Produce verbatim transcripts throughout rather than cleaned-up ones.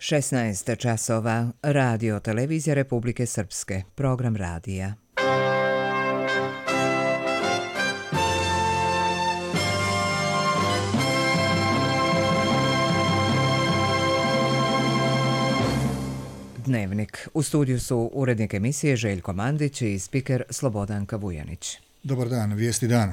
šesnaest časova, radio televizija Republike Srpske, program radija. Dnevnik. U studiju su urednik emisije Željko Mandić i spiker Slobodanka Vujanić. Dobar dan, vijesti dana.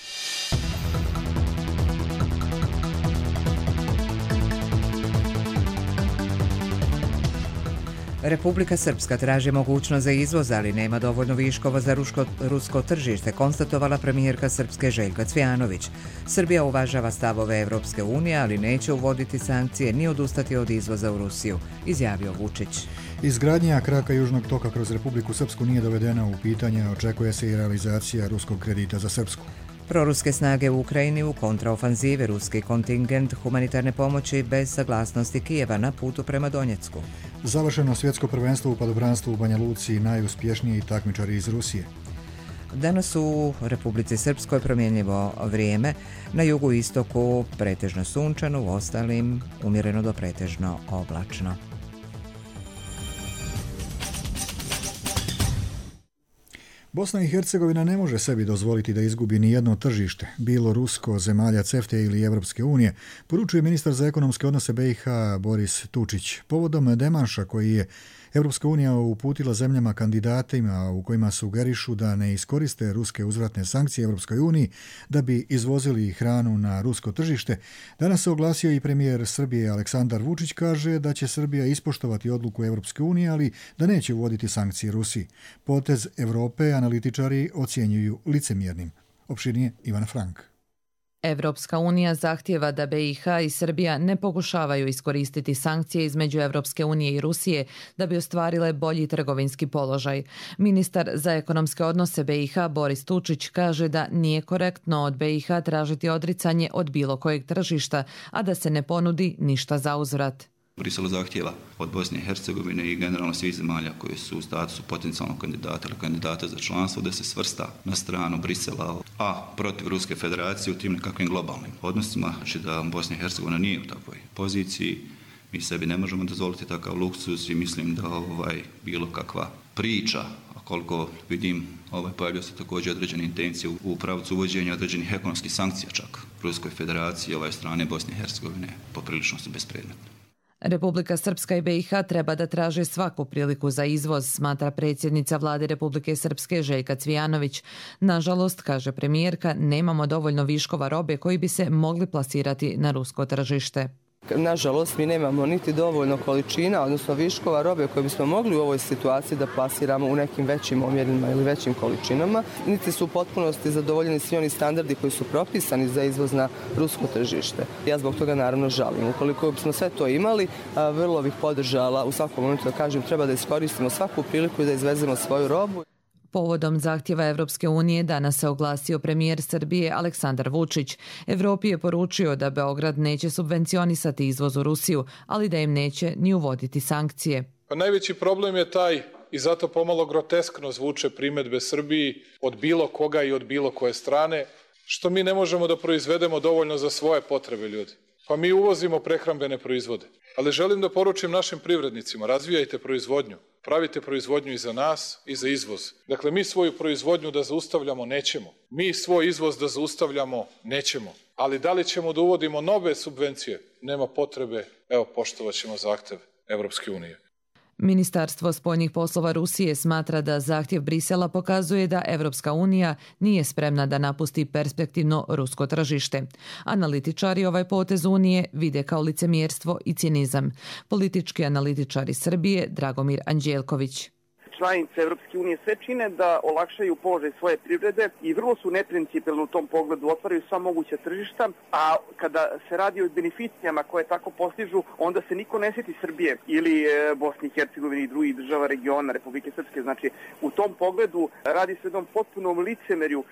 Republika Srpska traži mogućnost za izvoz, ali nema dovoljno viškova za ruško, rusko tržište, konstatovala premijerka Srpske Željka Cvijanović. Srbija uvažava stavove Evropske unije, ali neće uvoditi sankcije ni odustati od izvoza u Rusiju, izjavio Vučić. Izgradnja kraka Južnog toka kroz Republiku Srpsku nije dovedena u pitanje, očekuje se i realizacija ruskog kredita za Srpsku. Proruske snage u Ukrajini u kontraofanzive, ruski kontingent humanitarne pomoći bez saglasnosti Kijeva na putu prema Donjecku. Završeno svjetsko prvenstvo u padobranstvu u Banja Luci, najuspješniji takmičari iz Rusije. Danas u Republici Srpskoj promjenjivo vrijeme, na jugu i istoku pretežno sunčano, u ostalim umjereno do pretežno oblačno. Bosna i Hercegovina ne može sebi dozvoliti da izgubi ni jedno tržište, bilo rusko, zemalja CEFTA ili Evropske unije, poručuje ministar za ekonomske odnose B i H Boris Tučić. Povodom demarša koji je Evropska unija uputila zemljama kandidatima u kojima sugerišu da ne iskoriste ruske uzvratne sankcije Evropskoj uniji da bi izvozili hranu na rusko tržište, danas se oglasio i premijer Srbije Aleksandar Vučić, kaže da će Srbija ispoštovati odluku Evropske unije, ali da neće uvoditi sankcije Rusiji. Potez Evrope analitičari ocjenjuju licemjernim. Opširnije Ivana Frank. Evropska unija zahtijeva da B i H i Srbija ne pokušavaju iskoristiti sankcije između Evropske unije i Rusije da bi ostvarile bolji trgovinski položaj. Ministar za ekonomske odnose B i H Boris Tučić kaže da nije korektno od B i H tražiti odricanje od bilo kojeg tržišta, a da se ne ponudi ništa za uzvrat. Brisel zahtjeva od Bosne i Hercegovine i generalno svih zemalja koji su u statusu potencijalnog kandidata ili kandidata za članstvo da se svrsta na stranu Brisela, a protiv Ruske federacije u tim nekakvim globalnim odnosima, znači da Bosna i Hercegovina nije u takvoj poziciji. Mi sebi ne možemo dozvoliti takav luksuz i mislim da ovaj, bilo kakva priča, a koliko vidim, ovaj, pojavljaju se također određene intencije u pravcu uvođenja određenih ekonomskih sankcija čak Ruskoj federaciji, ovaj strane Bosne i Hercegovine poprilično su bespredmetne. Republika Srpska i B i H treba da traže svaku priliku za izvoz, smatra predsjednica vlade Republike Srpske Željka Cvijanović. Nažalost, kaže premijerka, nemamo dovoljno viškova robe koji bi se mogli plasirati na rusko tržište. Nažalost, mi nemamo niti dovoljno količina, odnosno viškova robe koje bismo mogli u ovoj situaciji da plasiramo u nekim većim omjerima ili većim količinama, niti su u potpunosti zadovoljeni svi oni standardi koji su propisani za izvoz na rusko tržište. Ja zbog toga naravno žalim. Ukoliko bismo sve to imali, vrlo bih podržala u svakom momentu da kažem treba da iskoristimo svaku priliku i da izvezemo svoju robu. Povodom zahtjeva Evropske unije danas se oglasio premijer Srbije Aleksandar Vučić. Evropi je poručio da Beograd neće subvencionisati izvoz u Rusiju, ali da im neće ni uvoditi sankcije. Pa najveći problem je taj, i zato pomalo groteskno zvuče primjedbe Srbiji od bilo koga i od bilo koje strane, što mi ne možemo da proizvedemo dovoljno za svoje potrebe, ljudi. Pa mi uvozimo prehrambene proizvode. Ali želim da poručim našim privrednicima, razvijajte proizvodnju. Pravite proizvodnju i za nas i za izvoz. Dakle, mi svoju proizvodnju da zaustavljamo nećemo. Mi svoj izvoz da zaustavljamo nećemo. Ali da li ćemo da uvodimo nove subvencije? Nema potrebe. Evo, poštovat ćemo zahtev Evropske unije. Ministarstvo spoljnih poslova Rusije smatra da zahtjev Brisela pokazuje da Evropska unija nije spremna da napusti perspektivno rusko tržište. Analitičari ovaj potez Unije vide kao licemjerstvo i cinizam. Politički analitičar iz Srbije Dragomir Anđelković. Članice Evropske unije sve čine da olakšaju položaj svoje privrede i vrlo su neprincipijelno u tom pogledu, otvaraju sva moguća tržišta, a kada se radi o beneficijama koje tako postižu, onda se niko ne sjeti Srbije ili Bosne i Hercegovine i drugih država regiona Republike Srpske. Znači, u tom pogledu radi se o jednom potpunom licemerju.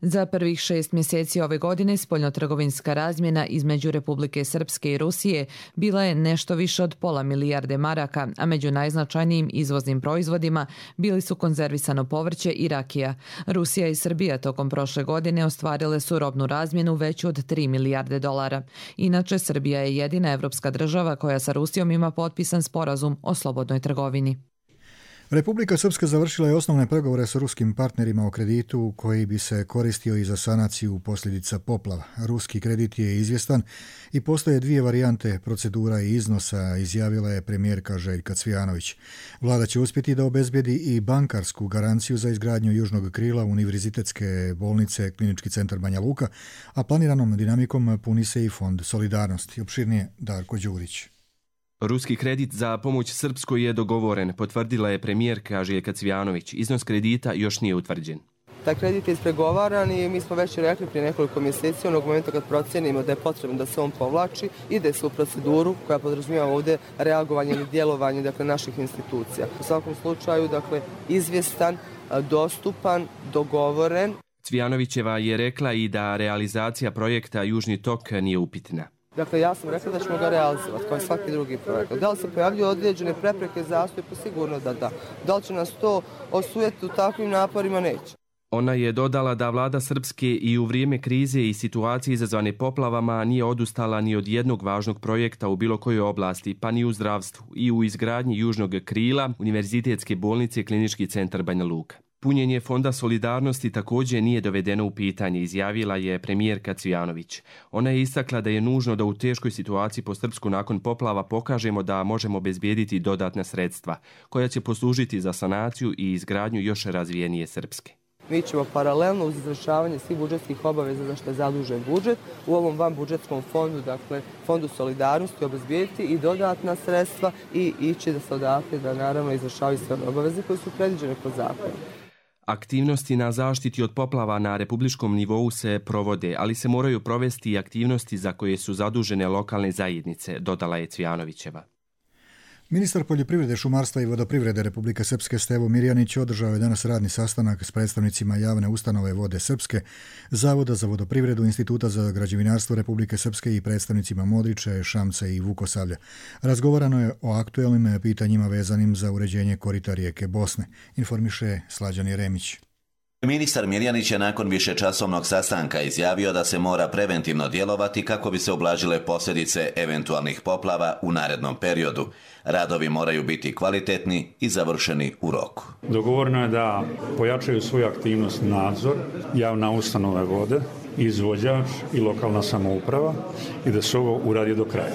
Za prvih šest mjeseci ove godine spoljnotrgovinska razmjena između Republike Srpske i Rusije bila je nešto više od pola milijarde maraka, a među najznačajnijim izvoznim proizvodima bili su konzervisano povrće i rakija. Rusija i Srbija tokom prošle godine ostvarile su robnu razmjenu veću od tri milijarde dolara. Inače, Srbija je jedina evropska država koja sa Rusijom ima potpisan sporazum o slobodnoj trgovini. Republika Srpska završila je osnovne pregovore sa ruskim partnerima o kreditu koji bi se koristio i za sanaciju posljedica poplava. Ruski kredit je izvjestan i postoje dvije varijante procedura i iznosa, izjavila je premijerka Željka Cvijanović. Vlada će uspjeti da obezbijedi i bankarsku garanciju za izgradnju južnog krila Univerzitetske bolnice Klinički centar Banja Luka, a planiranom dinamikom puni se i Fond solidarnosti. Opširnije Darko Đurić. Ruski kredit za pomoć Srpskoj je dogovoren, potvrdila je premijerka Željka Cvijanović. Iznos kredita još nije utvrđen. Taj kredit je ispregovaran i mi smo već rekli prije nekoliko mjeseci, onog momenta kad procijenimo da je potrebno da se on povlači, ide se u proceduru koja podrazumijeva ovdje reagovanje ili djelovanje dakle, naših institucija. U svakom slučaju, dakle, izvjestan, dostupan, dogovoren. Cvijanovićeva je rekla i da realizacija projekta Južni tok nije upitna. Dakle, ja sam rekla da ćemo ga realizovati kao i svaki drugi projekt. Da li se pojavljuju određene prepreke, zastoj, pa sigurno da da. Da li će nas to osujeti u takvim naporima? Neće. Ona je dodala da vlada Srpske i u vrijeme krize i situacije izazvane poplavama nije odustala ni od jednog važnog projekta u bilo kojoj oblasti, pa ni u zdravstvu i u izgradnji južnog krila Univerzitetske bolnice Klinički centar Banja Luka. Punjenje Fonda solidarnosti također nije dovedeno u pitanje, izjavila je premijerka Cvijanović. Ona je istakla da je nužno da u teškoj situaciji po Srpsku nakon poplava pokažemo da možemo obezbijediti dodatna sredstva, koja će poslužiti za sanaciju i izgradnju još razvijenije Srpske. Mi ćemo paralelno uz izvršavanje svih budžetskih obaveza za što je zadužen budžet u ovom vanbudžetskom fondu, dakle Fondu solidarnosti, obezbijediti i dodatna sredstva i ići da se odatle da naravno izvršavaju sve obaveze koje su predviđene po zakonu. Aktivnosti na zaštiti od poplava na republičkom nivou se provode, ali se moraju provesti i aktivnosti za koje su zadužene lokalne zajednice, dodala je Cvijanovićeva. Ministar poljoprivrede, šumarstva i vodoprivrede Republike Srpske Stevo Mirjanić održao je danas radni sastanak s predstavnicima javne ustanove Vode Srpske, Zavoda za vodoprivredu, Instituta za građevinarstvo Republike Srpske i predstavnicima Modriče, Šamce i Vukosavlja. Razgovarano je o aktuelnim pitanjima vezanim za uređenje korita rijeke Bosne, informiše Slađan Jeremić. Ministar Mirjanić je nakon višečasovnog sastanka izjavio da se mora preventivno djelovati kako bi se ublažile posljedice eventualnih poplava u narednom periodu. Radovi moraju biti kvalitetni i završeni u roku. Dogovoreno je da pojačaju svoju aktivnost nadzor, javna ustanova vode, izvođač i lokalna samouprava i da se ovo uradi do kraja.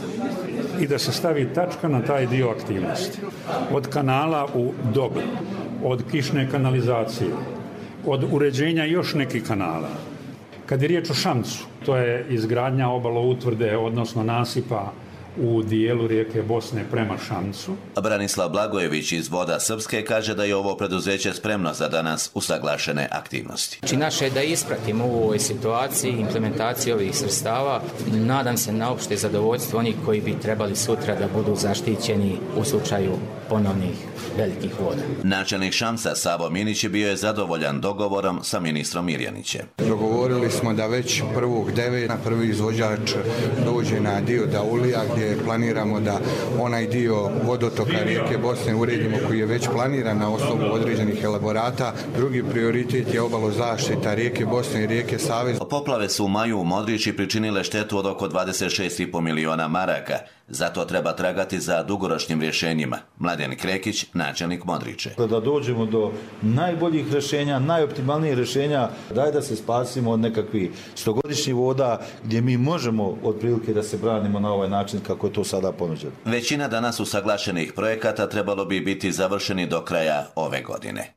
I da se stavi tačka na taj dio aktivnosti. Od kanala u Dobi, od kišne kanalizacije, od uređenja još nekih kanala. Kad je riječ o Šamcu, to je izgradnja obaloutvrde, odnosno nasipa u dijelu rijeke Bosne prema Šamcu. Branislav Blagojević iz Voda Srpske kaže da je ovo preduzeće spremno za danas usaglašene aktivnosti. Znači naše je da ispratimo u ovoj situaciji implementaciju ovih sredstava. Nadam se na opšte zadovoljstvo onih koji bi trebali sutra da budu zaštićeni u slučaju ponovnih velikih voda. Načelnik Šamca Savo Minić bio je zadovoljan dogovorom sa ministrom Mirjanićem. Dogovorili smo da već prvog deveta prvi izvođač dođe na dio Daulija gdje planiramo da onaj dio vodotoka rijeke Bosne uredimo koji je već planiran na osnovu određenih elaborata. Drugi prioritet je obalozaštita rijeke Bosne i rijeke Save. Poplave su u maju u Modriči pričinile štetu od oko dvadeset šest i po miliona maraka. Zato treba tragati za dugoročnim rješenjima. Mladen Krekić, načelnik Modriče. Da dođemo do najboljih rješenja, najoptimalnijih rješenja, daj da se spasimo od nekakvih stogodišnjih voda gdje mi možemo otprilike da se branimo na ovaj način kako je to sada ponuđeno. Većina danas usaglašenih projekata trebalo bi biti završeni do kraja ove godine.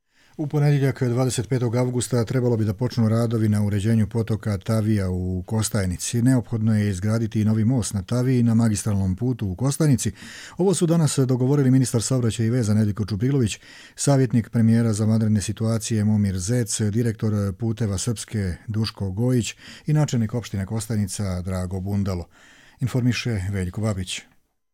U ponedjeljak dvadeset petog avgusta trebalo bi da počnu radovi na uređenju potoka Tavija u Kostajnici. Neophodno je izgraditi i novi most na Taviji na magistralnom putu u Kostajnici. Ovo su danas dogovorili ministar saobraćaja i veza Nedjeljko Čubrilović, savjetnik premijera za vanredne situacije Momir Zec, direktor Puteva Srpske Duško Gojić i načelnik opštine Kostajnica Drago Bundalo. Informiše Veljko Babić.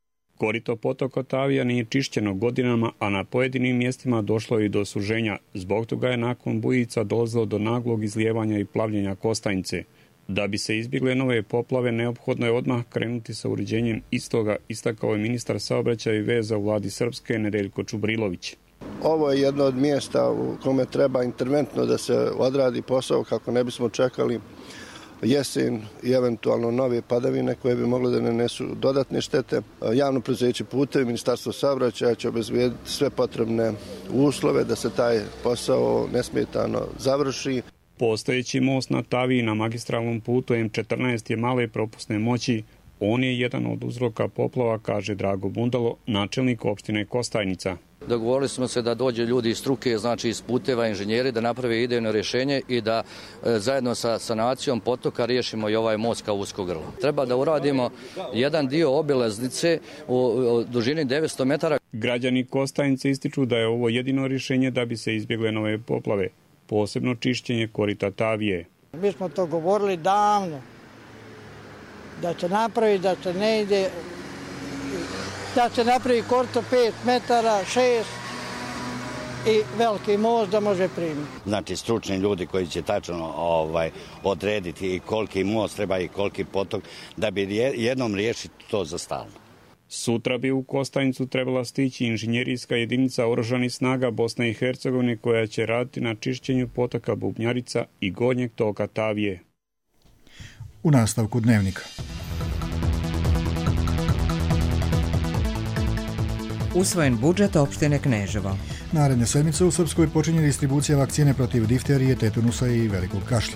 Korito potoka Tavija nije čišćeno godinama, a na pojedinim mjestima došlo je i do suženja. Zbog toga je nakon bujica dolazilo do naglog izlijevanja i plavljenja Kostajnice. Da bi se izbjegle nove poplave, neophodno je odmah krenuti sa uređenjem istoga, istakao je ministar saobraćaja i veza u vladi Srpske Nedeljko Čubrilović. Ovo je jedno od mjesta u kome treba interventno da se odradi posao kako ne bismo čekali jesen i eventualno nove padavine koje bi mogle da nanesu dodatne štete. Javno preduzeće Putevi, Ministarstvo saobraćaja će obezbijediti sve potrebne uslove da se taj posao nesmetano završi. Postojeći most na Taviji na magistralnom putu M četrnaest je male propusne moći. On je jedan od uzroka poplava, kaže Drago Bundalo, načelnik opštine Kostajnica. Dogovorili smo se da dođe ljudi iz struke, znači iz puteva, inženjeri, da naprave idejno rješenje i da e, zajedno sa sanacijom potoka riješimo i ovaj most kao usko grlo. Treba da uradimo jedan dio obilaznice u, u dužini devetsto metara. Građani Kostajnice ističu da je ovo jedino rješenje da bi se izbjegle nove poplave, posebno čišćenje korita Tavije. Mi smo to govorili davno, da će napraviti, da se ne ide, da se napravi korito pet metara, šest i veliki most da može primiti. Znači stručni ljudi koji će tačno ovaj, odrediti i koliki most treba i koliki potok, da bi jednom riješiti to za stalno. Sutra bi u Kostajnicu trebala stići inženjerijska jedinica oružanih snaga Bosne i Hercegovine koja će raditi na čišćenju potoka Bubnjarica i gornjeg toka Tavije. U nastavku Dnevnika. Usvojen budžet opštine Kneževo. Naredne sedmice u Srpskoj počinje distribucija vakcine protiv difterije, tetanusa i velikog kašlja.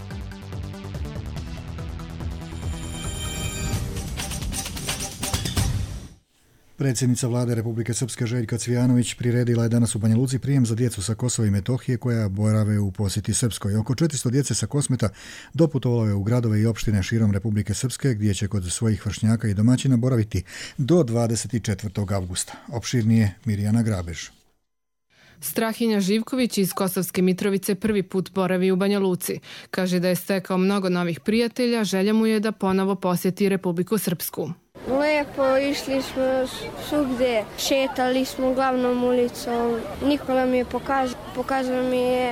Predsjednica vlade Republike Srpske Željka Cvijanović priredila je danas u Banja Luci prijem za djecu sa Kosova i Metohije koja borave u posjeti Srpskoj. Oko četiristo djece sa Kosmeta doputovalo je u gradove i opštine širom Republike Srpske gdje će kod svojih vršnjaka i domaćina boraviti do dvadeset četvrtog avgusta. Opširnije Mirjana Grabež. Strahinja Živković iz Kosovske Mitrovice prvi put boravi u Banja Luci. Kaže da je stekao mnogo novih prijatelja, želja mu je da ponovo posjeti Republiku Srpsku. Lepo, išli smo svugdje, šetali smo glavnom ulicom, Nikola mi je pokazao, pokazao mi je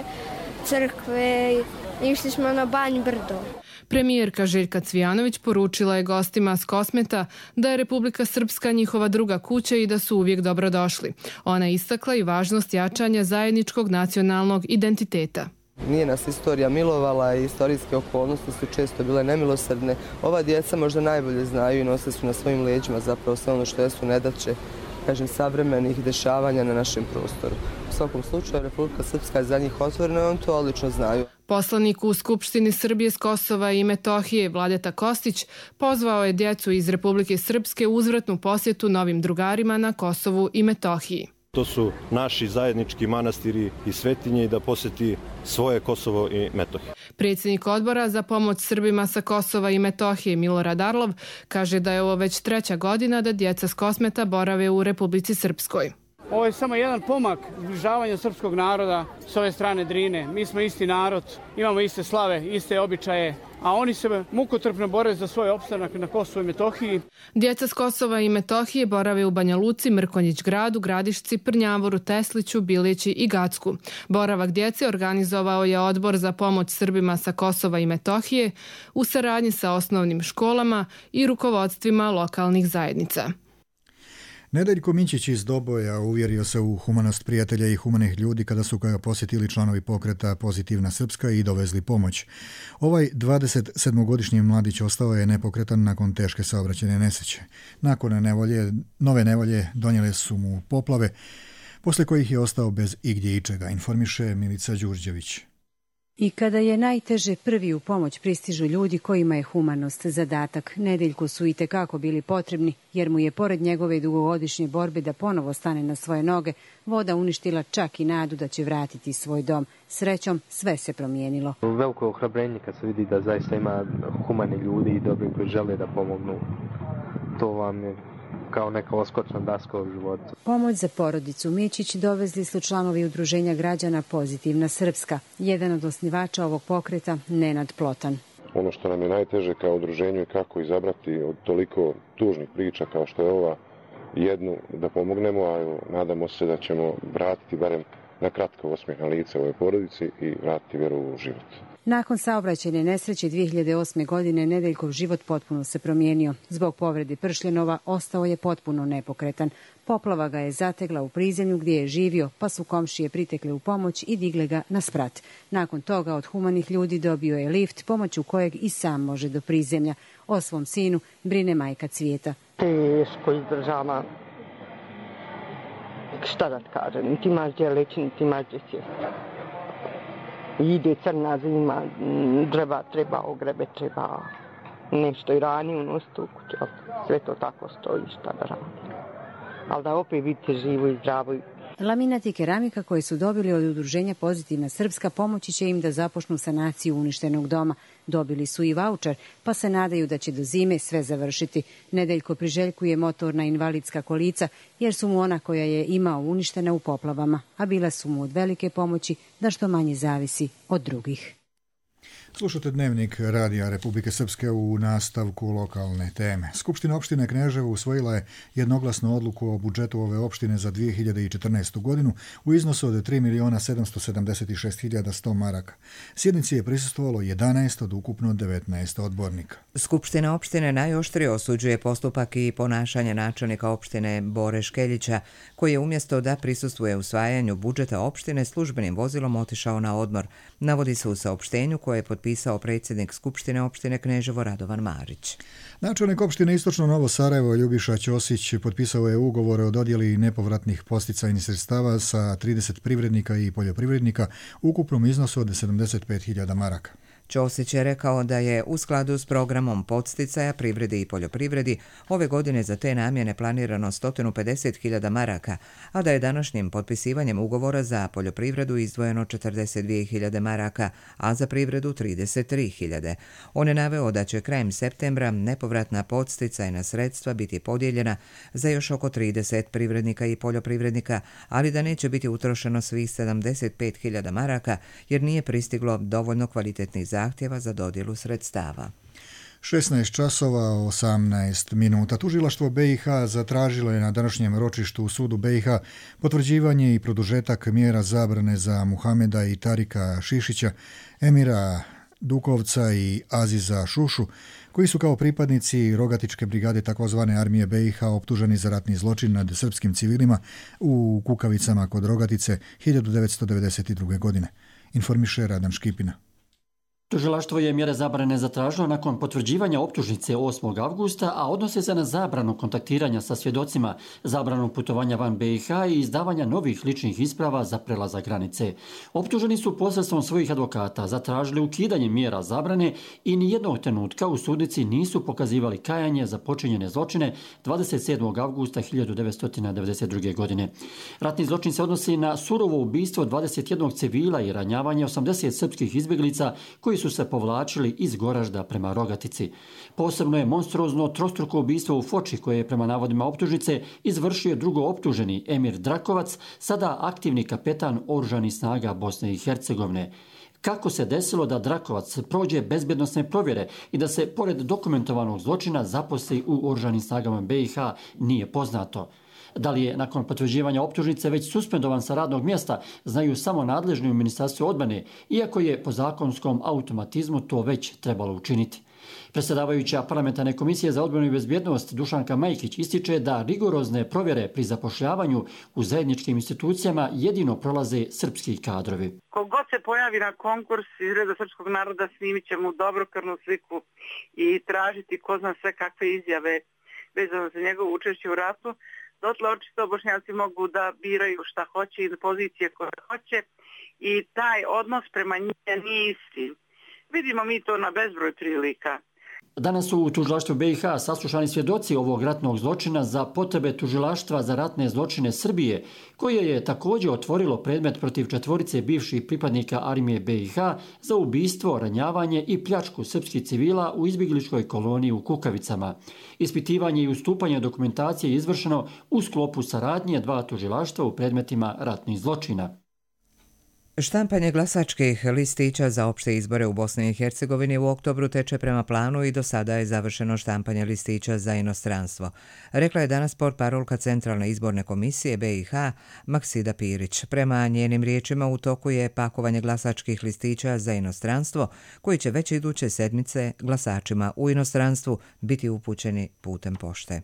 crkve, išli smo na Banj Brdo. Premijerka Željka Cvijanović poručila je gostima s Kosmeta da je Republika Srpska njihova druga kuća i da su uvijek dobrodošli. Ona je istakla i važnost jačanja zajedničkog nacionalnog identiteta. Nije nas istorija milovala i istorijske okolnosti su često bile nemilosrdne. Ova djeca možda najbolje znaju i nose su na svojim leđima zapravo sve ono što jesu nedaće, kažem, savremenih dešavanja na našem prostoru. U svakom slučaju, Republika Srpska je za njih otvorena i on to odlično znaju. Poslanik u Skupštini Srbije s Kosova i Metohije Vladeta Kostić pozvao je djecu iz Republike Srpske u uzvratnu posjetu novim drugarima na Kosovu i Metohiji. To su naši zajednički manastiri i svetinje i da posjeti svoje Kosovo i Metohije. Predsjednik odbora za pomoć Srbima sa Kosova i Metohije Milorad Arlov kaže da je ovo već treća godina da djeca s Kosmeta borave u Republici Srpskoj. Ovo je samo jedan pomak zbližavanja srpskog naroda s ove strane Drine. Mi smo isti narod, imamo iste slave, iste običaje, a oni se mukotrpno bore za svoj opstanak na Kosovu i Metohiji. Djeca s Kosova i Metohije borave u Banja Luci, Mrkonjić gradu, Gradišci, Prnjavoru, Tesliću, Biljeći i Gacku. Boravak djece organizovao je Odbor za pomoć Srbima sa Kosova i Metohije u saradnji sa osnovnim školama i rukovodstvima lokalnih zajednica. Nedeljko Mićić iz Doboja uvjerio se u humanost prijatelja i humanih ljudi kada su ga posjetili članovi pokreta Pozitivna Srpska i dovezli pomoć. Ovaj dvadeset sedmogodišnji mladić ostao je nepokretan nakon teške saobraćajne nesreće. Nakon nevolje, nove nevolje donijele su mu poplave, posle kojih je ostao bez igdje ičega, informiše Milica Đurđević. I kada je najteže, prvi u pomoć pristižu ljudi kojima je humanost zadatak. Nedeljku su i tekako bili potrebni, jer mu je pored njegove dugogodišnje borbe da ponovo stane na svoje noge, voda uništila čak i nadu da će vratiti svoj dom. Srećom, sve se promijenilo. Veliko ohrabrenje kad se vidi da zaista ima humani ljudi i dobri koji žele da pomognu. To vam je kao neka oskočna daska u životu. Pomoć za porodicu Mićić dovezli su članovi udruženja građana Pozitivna Srpska. Jedan od osnivača ovog pokreta, Nenad Plotan. Ono što nam je najteže kao udruženju je kako izabrati od toliko tužnih priča kao što je ova, jednu da pomognemo, a evo, nadamo se da ćemo vratiti barem na kratko osmijeh na lice ovoj porodici i vratiti vjeru u život. Nakon saobraćajne nesreće dvije hiljade osme. godine Nedeljkov život potpuno se promijenio. Zbog povrede pršljenova ostao je potpuno nepokretan. Poplava ga je zategla u prizemlju gdje je živio, pa su komšije pritekle u pomoć i digle ga na sprat. Nakon toga od humanih ljudi dobio je lift, pomoću kojeg i sam može do prizemlja. O svom sinu brine majka Cvijeta. Teško izdržava. Šta da kažem, niti imaš gdje leći, niti imaš gdje sjesti. Ide crna zima, treba, treba ogrebe, treba nešto i rani unositi u kuću. Sve to tako stoji, šta da radi. Ali da opet vidite živo i zdravo. Laminat i keramika koje su dobili od udruženja Pozitivna Srpska pomoći će im da započnu sanaciju uništenog doma. Dobili su i vaučer, pa se nadaju da će do zime sve završiti. Nedeljko priželjkuje motorna invalidska kolica, jer su mu ona koja je imao uništena u poplavama, a bila su mu od velike pomoći da što manje zavisi od drugih. Slušate Dnevnik Radija Republike Srpske u nastavku lokalne teme. Skupština opštine Kneževo usvojila je jednoglasnu odluku o budžetu ove opštine za dvije hiljade četrnaestu. godinu u iznosu od tri miliona sedamsto sedamdeset šest hiljada sto maraka. Sjednici je prisustvovalo jedanaest od ukupno devetnaest odbornika. Skupština opštine najoštrije osuđuje postupak i ponašanje načelnika opštine Bore Škeljića, koji je umjesto da prisustvuje usvajanju budžeta opštine službenim vozilom otišao na odmor. Navodi se u saopštenju koje je potpisao predsjednik Skupštine opštine Kneževo Radovan Marić. Načelnik opštine Istočno Novo Sarajevo Ljubiša Ćosić potpisao je ugovore o dodjeli nepovratnih podsticajnih sredstava sa trideset privrednika i poljoprivrednika u ukupnom iznosu od sedamdeset pet hiljada maraka. Ćosić je rekao da je u skladu s programom podsticaja privredi i poljoprivredi ove godine za te namjene planirano sto pedeset hiljada maraka, a da je današnjim potpisivanjem ugovora za poljoprivredu izdvojeno četrdeset dvije hiljade maraka, a za privredu trideset tri hiljade. On je naveo da će krajem septembra nepovratna podsticajna sredstva biti podijeljena za još oko trideset privrednika i poljoprivrednika, ali da neće biti utrošeno svih sedamdeset pet hiljada maraka jer nije pristiglo dovoljno kvalitetnih zahtjeva za dodjelu sredstava. šesnaest časova osamnaest minuta. Tužilaštvo B i H zatražilo je na današnjem ročištu u sudu B i H potvrđivanje i produžetak mjera zabrane za Muhameda i Tarika Šišića, Emira Dukovca i Aziza Šušu, koji su kao pripadnici Rogatičke brigade takozvane armije B i H optuženi za ratni zločin nad srpskim civilima u Kukavicama kod Rogatice hiljadu devetsto devedeset druge. godine. Informiše Radan Škipina. Tužilaštvo je mjere zabrane zatražilo nakon potvrđivanja optužnice osmog avgusta, a odnose se na zabranu kontaktiranja sa svjedocima, zabranu putovanja van B i H i izdavanja novih ličnih isprava za prelazak granice. Optuženi su posredstvom svojih advokata zatražili ukidanje mjera zabrane i nijednog trenutka u sudnici nisu pokazivali kajanje za počinjene zločine dvadeset sedmog avgusta hiljadu devetsto devedeset druge. godine. Ratni zločin se odnosi na surovo ubistvo dvadeset jednog civila i ranjavanje osamdeset srpskih izbjeglica koji su se povlačili iz Goražda prema Rogatici. Posebno je monstruozno trostruko ubistvo u Foči koje je prema navodima optužnice izvršio drugo optuženi Emir Drakovac, sada aktivni kapetan Oružanih snaga Bosne i Hercegovine. Kako se desilo da Drakovac prođe bezbjednosne provjere i da se pored dokumentovanog zločina zaposli u Oružanim snagama B i H nije poznato. Da li je nakon potvrđivanja optužnice već suspendovan sa radnog mjesta, znaju samo nadležni u Ministarstvu odbrane, iako je po zakonskom automatizmu to već trebalo učiniti. Predsjedavajuća parlamentarne komisije za odbranu i bezbjednost Dušanka Majkić ističe da rigorozne provjere pri zapošljavanju u zajedničkim institucijama jedino prolaze srpski kadrovi. Kogod se pojavi na konkurs iz reda srpskog naroda, snimit ćemo dobrokrvnu sliku i tražiti ko zna sve kakve izjave vezano za njegovo učešće u ratu. Dotle očito Bošnjaci mogu da biraju šta hoće i pozicije koje hoće i taj odnos prema njima nije isti. Vidimo mi to na bezbroj prilika. Danas su u tužilaštvu B i H saslušani svjedoci ovog ratnog zločina za potrebe tužilaštva za ratne zločine Srbije, koje je također otvorilo predmet protiv četvorice bivših pripadnika armije B i H za ubistvo, ranjavanje i pljačku srpskih civila u izbjegličkoj koloniji u Kukavicama. Ispitivanje i ustupanje dokumentacije je izvršeno u sklopu saradnje dva tužilaštva u predmetima ratnih zločina. Štampanje glasačkih listića za opšte izbore u Bosni i Hercegovini u oktobru teče prema planu i do sada je završeno štampanje listića za inostranstvo. Rekla je danas portparolka Centralne izborne komisije B i H Maksida Pirić. Prema njenim riječima u toku je pakovanje glasačkih listića za inostranstvo koji će već iduće sedmice glasačima u inostranstvu biti upućeni putem pošte.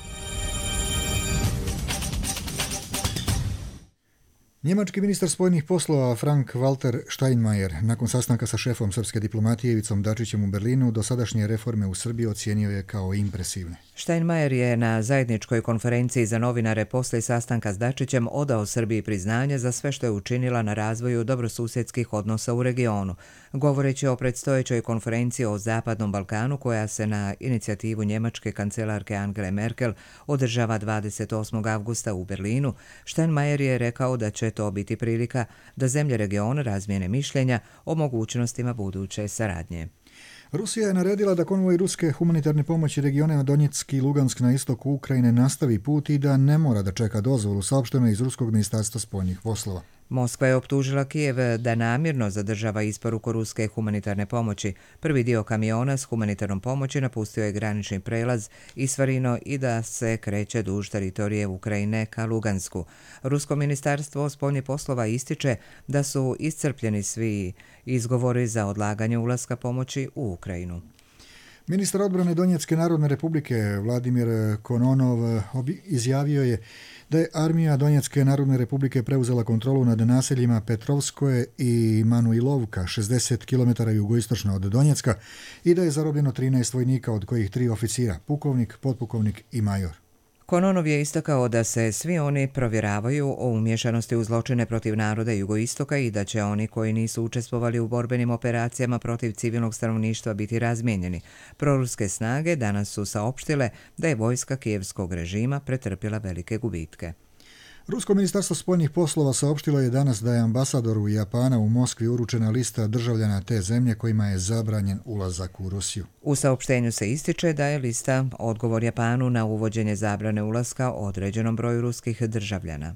Njemački ministar spoljnih poslova Frank-Walter Steinmeier nakon sastanka sa šefom srpske diplomatije Ivicom Dačićem u Berlinu dosadašnje reforme u Srbiji ocijenio je kao impresivne. Steinmeier je na zajedničkoj konferenciji za novinare poslije sastanka s Dačićem odao Srbiji priznanje za sve što je učinila na razvoju dobrosusjedskih odnosa u regionu. Govoreći o predstojećoj konferenciji o Zapadnom Balkanu koja se na inicijativu njemačke kancelarke Angele Merkel održava dvadeset osmog avgusta u Berlinu, Steinmeier je rekao da će to biti prilika da zemlje regiona razmijene mišljenja o mogućnostima buduće saradnje. Rusija je naredila da konvoj ruske humanitarne pomoći regionima Donjeck i Lugansk na istoku Ukrajine nastavi put i da ne mora da čeka dozvolu, saopšteno je iz Ruskog ministarstva spoljnih poslova. Moskva je optužila Kijev da namjerno zadržava isporuku ruske humanitarne pomoći. Prvi dio kamiona s humanitarnom pomoći napustio je granični prelaz Isvarino i da se kreće duž teritorije Ukrajine ka Lugansku. Rusko ministarstvo spoljnih poslova ističe da su iscrpljeni svi izgovori za odlaganje ulaska pomoći u Ukrajinu. Ministar odbrane Donjecke narodne republike Vladimir Kononov izjavio je da je armija Donjecke narodne republike preuzela kontrolu nad naseljima Petrovskoje i Manuilovka, šezdeset kilometara jugoistočno od Donjecka, i da je zarobljeno trinaest vojnika, od kojih tri oficira, pukovnik, potpukovnik i major. Kononov je istakao da se svi oni provjeravaju o umješanosti u zločine protiv naroda jugoistoka i da će oni koji nisu učestvovali u borbenim operacijama protiv civilnog stanovništva biti razmijenjeni. Proruske snage danas su saopštile da je vojska kijevskog režima pretrpjela velike gubitke. Rusko ministarstvo spoljnih poslova saopštilo je danas da je ambasadoru Japana u Moskvi uručena lista državljana te zemlje kojima je zabranjen ulazak u Rusiju. U saopštenju se ističe da je lista odgovor Japanu na uvođenje zabrane ulaska određenom broju ruskih državljana.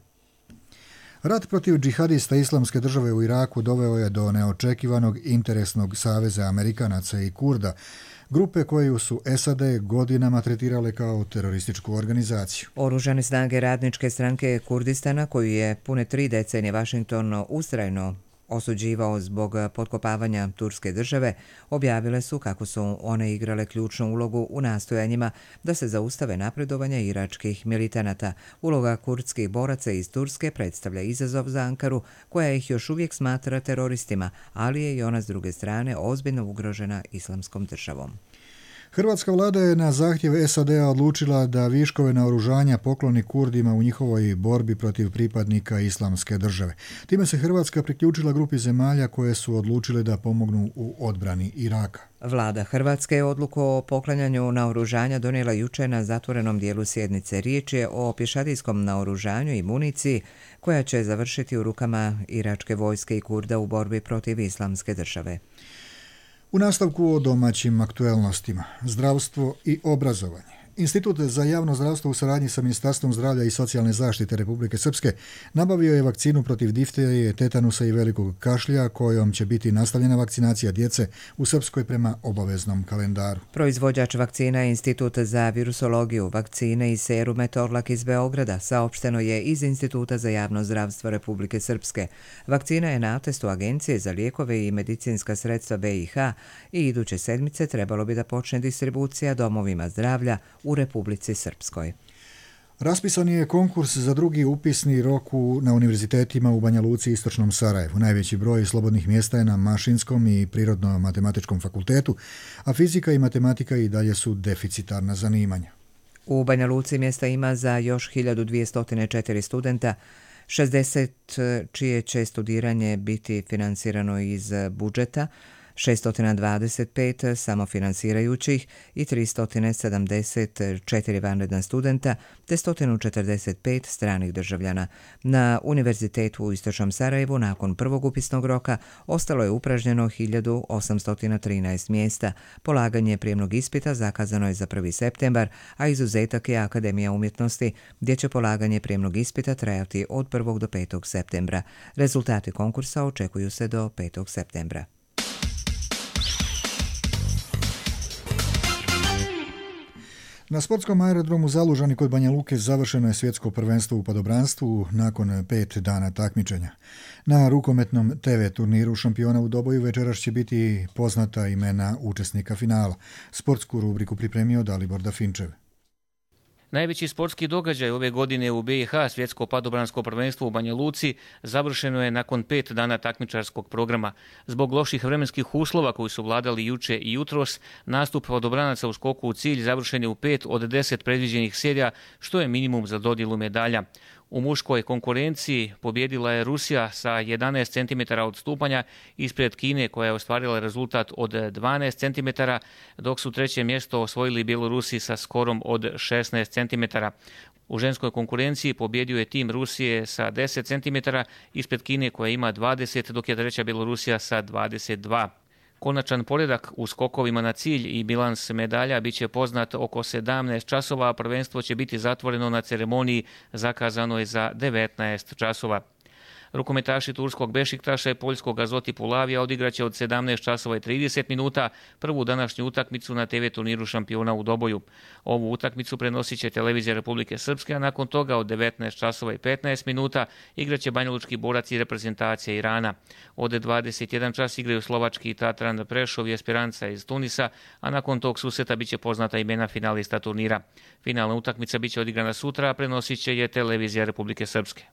Rat protiv džihadista Islamske države u Iraku doveo je do neočekivanog interesnog saveza Amerikanaca i Kurda, grupe koju su S A D godinama tretirale kao terorističku organizaciju. Oružane snage radničke stranke Kurdistana, koju je pune tri decenije Vašington ustrajno osuđivao zbog potkopavanja turske države, objavile su kako su one igrale ključnu ulogu u nastojanjima da se zaustave napredovanja iračkih militanata. Uloga kurdskih boraca iz Turske predstavlja izazov za Ankaru, koja ih još uvijek smatra teroristima, ali je i ona s druge strane ozbiljno ugrožena islamskom državom. Hrvatska vlada je na zahtjev S A D-a odlučila da viškove naoružanja pokloni Kurdima u njihovoj borbi protiv pripadnika islamske države. Time se Hrvatska priključila grupi zemalja koje su odlučile da pomognu u odbrani Iraka. Vlada Hrvatske je odluku o poklanjanju naoružanja donijela juče na zatvorenom dijelu sjednice. Riječ je o pješadijskom naoružanju i municiji koja će završiti u rukama iračke vojske i Kurda u borbi protiv islamske države. U nastavku o domaćim aktuelnostima, zdravstvo i obrazovanje. Institut za javno zdravstvo u saradnji sa Ministarstvom zdravlja i socijalne zaštite Republike Srpske nabavio je vakcinu protiv difterije, tetanusa i velikog kašlja, kojom će biti nastavljena vakcinacija djece u Srpskoj prema obaveznom kalendaru. Proizvođač vakcina je Institut za virusologiju, vakcine i serume Torlak iz Beograda, saopšteno je iz Instituta za javno zdravstvo Republike Srpske. Vakcina je na atestu Agencije za lijekove i medicinska sredstva B i H i iduće sedmice trebalo bi da počne distribucija domovima zdravlja u Republici Srpskoj. Raspisan je konkurs za drugi upisni rok na univerzitetima u Banja Luci i Istočnom Sarajevu. Najveći broj slobodnih mjesta je na Mašinskom i Prirodno-matematičkom fakultetu, a fizika i matematika i dalje su deficitarna zanimanja. U Banja Luci mjesta ima za još hiljadu dvjesto četiri studenta, šezdeset čije će studiranje biti finansirano iz budžeta. šesto dvadeset pet samofinansirajućih i tristo sedamdeset četiri vanredna studenta te sto četrdeset pet stranih državljana. Na Univerzitetu u Istočnom Sarajevu nakon prvog upisnog roka ostalo je upražnjeno hiljadu osamsto trinaest mjesta. Polaganje prijemnog ispita zakazano je za prvi septembar, a izuzetak je Akademija umjetnosti, gdje će polaganje prijemnog ispita trajati od prvog do petog septembra. Rezultati konkursa očekuju se do petog septembra. Na sportskom aerodromu Zalužani kod Banja Luke završeno je svjetsko prvenstvo u padobranstvu nakon pet dana takmičenja. Na rukometnom te ve turniru šampiona u Doboju večeras će biti poznata imena učesnika finala. Sportsku rubriku pripremio Dalibor Dafinčev. Najveći sportski događaj ove godine u be i ha, svjetsko padobransko prvenstvo u Banja Luci, završeno je nakon pet dana takmičarskog programa. Zbog loših vremenskih uslova koji su vladali juče i jutros, nastup padobranaca u skoku u cilj završen je u pet od deset predviđenih serija, što je minimum za dodjelu medalja. U muškoj konkurenciji pobjedila je Rusija sa jedanaest centimetara odstupanja ispred Kine koja je ostvarila rezultat od dvanaest centimetara, dok su treće mjesto osvojili Bjelorusi sa skorom od šesnaest centimetara. U ženskoj konkurenciji pobjedio je tim Rusije sa deset centimetara ispred Kine koja ima dvadeset, dok je treća Bjelorusija sa dvadeset dva. Konačan poredak u skokovima na cilj i bilans medalja bit će poznat oko sedamnaest časova, a prvenstvo će biti zatvoreno na ceremoniji zakazanoj za devetnaest časova. Rukometaši turskog Bešiktaša i poljskog Azoti Pulavija odigraće od sedamnaest časova i trideset minuta prvu današnju utakmicu na te ve turniru šampiona u Doboju. Ovu utakmicu prenosit će televizija Republike Srpske, a nakon toga od devetnaest časova i petnaest minuta igraće banjalučki borac i reprezentacija Irana. Od dvadeset jedan čas igraju slovački Tatran Prešov i Esperanca iz Tunisa, a nakon tog susreta biće poznata imena finalista turnira. Finalna utakmica biće odigrana sutra, a prenosit će je televizija Republike Srpske.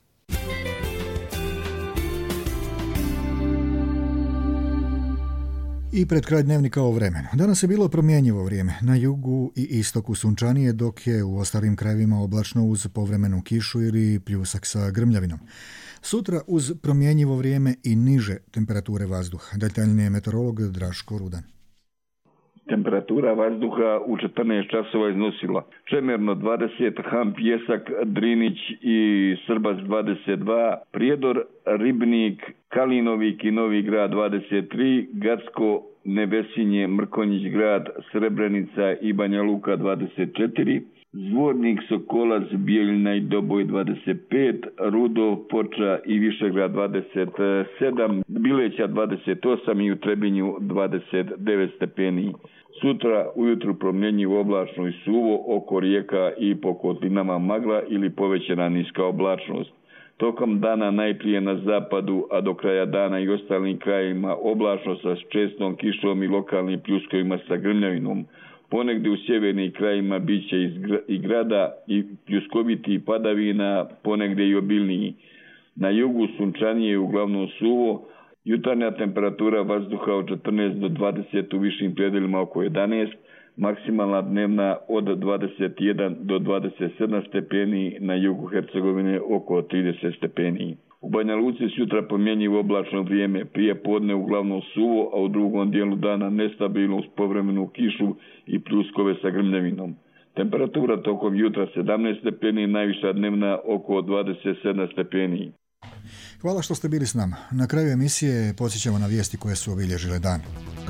I pred kraj dnevnika o vremenu. Danas je bilo promjenjivo vrijeme. Na jugu i istoku sunčanije, dok je u ostalim krajevima oblačno uz povremenu kišu ili pljusak sa grmljavinom. Sutra uz promjenjivo vrijeme i niže temperature vazduha. Detaljnije meteorolog Draško Rudan. Temperatura vazduha u četrnaest časova iznosila Čemerno dvadeset, Ham, Pjesak, Drinić i Srbac dvadeset dva, Prijedor, Ribnik, Kalinovik i Novi Grad dvadeset tri, Gacko, Nevesinje, Mrkonjić Grad, Srebrenica i Banja Luka dvadeset četiri, Zvornik, Sokolac, Bijeljina i Doboj dvadeset pet, Rudov, Poča i Višegrad dvadeset sedam, Bileća dvadeset osam i u Trebinju dvadeset devet stepeni. Sutra ujutru promjenjivo oblačno i suvo, oko rijeka i po kotlinama magla ili povećana niska oblačnost. Tokom dana najprije na zapadu, a do kraja dana i ostalim krajevima oblačno sa čestom kišom i lokalnim pljuskovima sa grmljavinom. Ponegdje u sjevernim krajima bit će i grada i pljuskoviti padavina, ponegdje i obilniji. Na jugu sunčanije je uglavnom suvo, jutarnja temperatura vazduha od četrnaest do dvadeset, u višim predelima oko jedanaest, maksimalna dnevna od dvadeset jedan do dvadeset sedam stepeni, na jugu Hercegovine oko trideset stepeni. U Banja Luci sutra promjenjivo oblačno vrijeme, prije podne uglavnom suvo, a u drugom dijelu dana nestabilno uz povremenu kišu i pljuskove sa grmljavinom. Temperatura tokom jutra sedamnaest stepeni, najviša dnevna oko dvadeset sedam stepeni. Hvala što ste bili s nama. Na kraju emisije podsjećamo na vijesti koje su obilježile dan.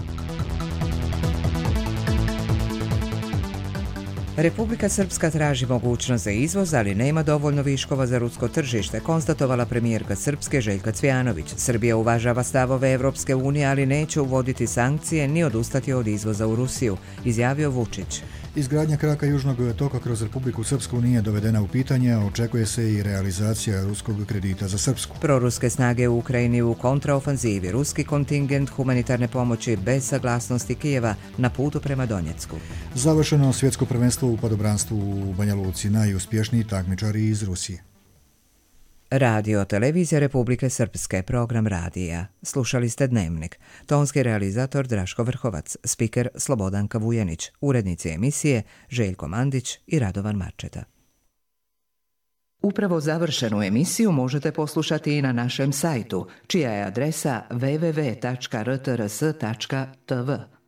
Republika Srpska traži mogućnost za izvoz, ali nema dovoljno viškova za rusko tržište, konstatovala premijerka Srpske Željka Cvijanović. Srbija uvažava stavove Evropske unije, ali neće uvoditi sankcije ni odustati od izvoza u Rusiju, izjavio Vučić. Izgradnja kraka Južnog toka kroz Republiku Srpsku nije dovedena u pitanje, a očekuje se i realizacija ruskog kredita za Srpsku. Proruske snage u Ukrajini u kontraofanzivi, ruski kontingent humanitarne pomoći bez saglasnosti Kijeva na putu prema Donjecku. Završeno svjetsko prvenstvo u padobranstvu u Banja Luci, najuspješniji takmičari iz Rusije. Radio Televizija Republike Srpske, program radija. Slušali ste Dnevnik. Tonski realizator Draško Vrhovac, spiker Slobodanka Vujanić, urednici emisije Željko Mandić i Radovan Marčeta. Upravo završenu emisiju možete poslušati i na našem sajtu, čija je adresa w w w tačka r t r s tačka t v.